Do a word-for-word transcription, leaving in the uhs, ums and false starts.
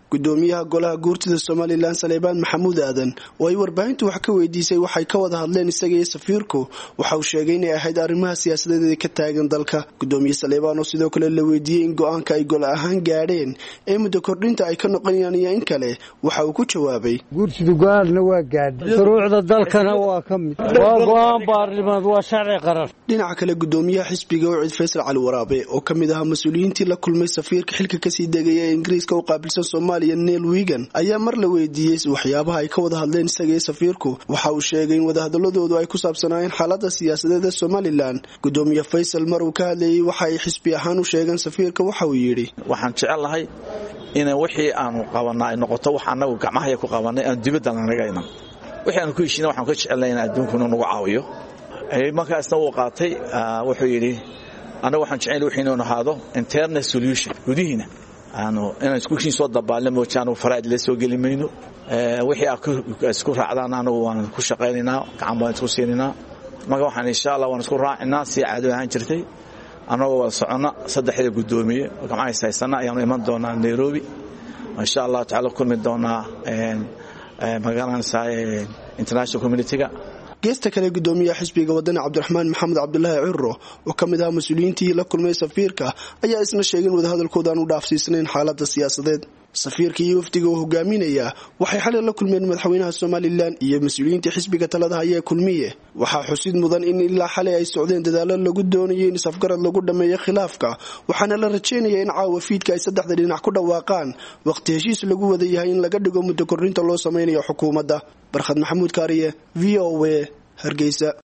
gudoomiyaha golaha guurtida Somaliland Saleebaan Maxamuud Aadan oo ay warbaahintu wax ka weydiisay waxay ka wada hadleen isaga iyo safiirku waxa uu sheegay inay ahayd arrimaha siyaasadeed ee ka taagan dalka. Gudoomiyaha Saleebaan oo sidoo kale la weydiiyay in go'aanka ay gol ahaan gaadheen ee muddo kordhinta ay ka noqonayaan iyo in kale waxa uu ku jawaabay guurtida go'aanna waa gaadhay shuruucda dalkana waa ka mid waa go'aan baarlamaan waa sharci qaran. dhinaca kale gudoomiyaha xisbiga Ucid Faysal Cali Waraabe oo kamid ah mas'uuliyiintii la kulmay safiirka xilka ka sii degay ee Ingiriiska u qaabilsan Soomaaliya Neil Wigan ayaa mar la weydiiyay waxyaabaha ay ka wada hadleen isaga iyo safiirku waxa uu sheegay in wada hadaladoodu ay ku saabsanaayeen xaaladda siyaasadeed ee Somaliland. Gudoomiye Faysal mar uu ka hadlayay waxa ay xisbi ahaan u sheegeen safiirka waxa uu yiri waxaan jecelahay in wixii aanu qabanay noqoto wax anagu gacmaha ku qabanay aan dibadda nagayna wixii aan ku heshiinay waxaan ka jecelahay in adduunku nagu caawiyo ay markaasna uu qaatay wuxuu yiri anagu waxaan jecelahay wixii inuu ahaado internal solution gudihiina aanu inaan isku heshiin soo dabaalno moojaan faraad la soo gelimayno wixii isku raacdaan anagu waan ku shaqeynaa gacan baan isku siinaa marka waxaan insha Allah waan isku raacinaa si caado ahaan jirtay anagoo wada socona saddexda gudoomiye gacmaha haysana ayaan iman doonaa Nairobi insha Allah taala kulmi doonaa magaalada saay international community-ga. geesta kale gudoomiyaha xisbiga wadani Cabdiraxmaan Maxamed Cabdullaahi Cirro oo kamid ah mas'uuliyiintii la kulmay safiirka ayaa isna sheegay wada hadalkooda aan u dhaafsiisnayn xaaladda siyaasadeed. safiirka iyo wafdiga uu hogaaminaya waxay xalay la kulmeen madaxweynaha Somaliland iyo mas'uuliyiinta xisbiga talada haya kulmiye. waxa xusid mudan in ilaa xalay ay socdeen dadaalo lagu doonayo in safgarad lagu dhameeyo khilaafka waxaana la rajeynayaa in caawa fiidka ay saddexda dhinac ku dhawaaqaan waqti heshiis lagu wada yahay in laga dhigo muddo kordhinta loo sameeyo xukuumadda. Barkhad Maxamuud Kaariye V O A Hargeysa.